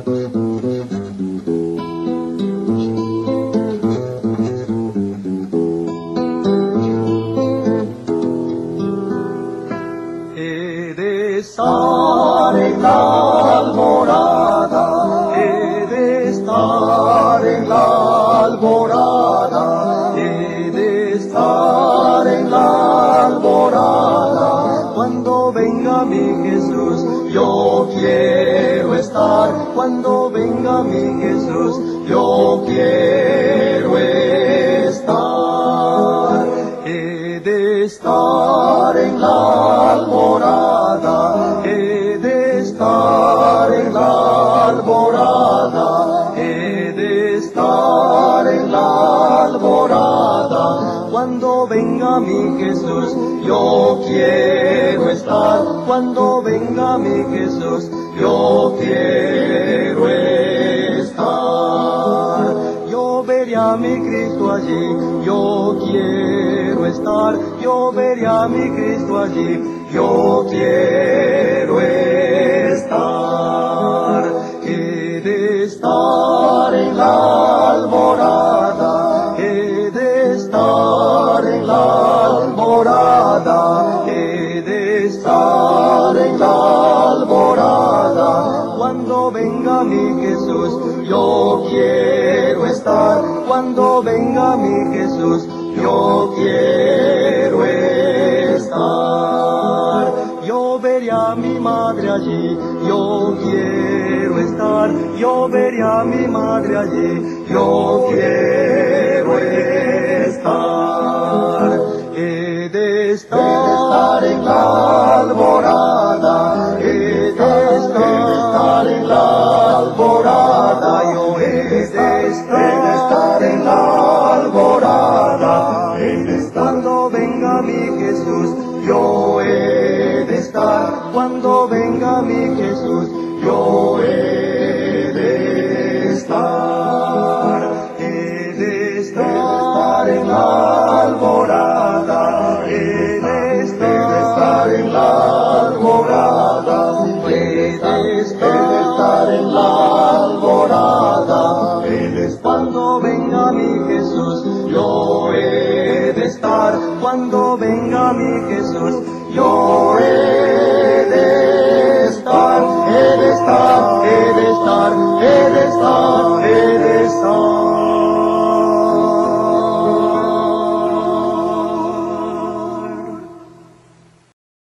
He de estar en la alborada, he de estar en la alborada, he de estar en la alborada. Cuando venga mi Jesús, yo quiero estar. Cuando venga mi Jesús, yo quiero estar. He de estar en la alborada, he de estar en la alborada, he de estar en la alborada. Cuando venga mi Jesús, yo quiero estar. Cuando venga mi Jesús, yo quiero estar. Yo veré a mi Cristo allí, yo quiero estar. Yo veré a mi Cristo allí, yo quiero estar. He de estar en la alborada, he de estar en la alborada, he de estar en la alborada. Cuando venga mi Jesús, yo quiero estar. Cuando venga mi Jesús, yo quiero estar. Yo veré a mi madre allí, yo quiero estar. Yo veré a mi madre allí, yo quiero estar. He de estar en la alborada, he de estar en la alborada. Yo he de estar en la alborada. Cuando venga mi Jesús, yo he de estar. Cuando venga mi Jesús, yo he de estar. He de estar en la alborada, he de estar en la alborada, he de estar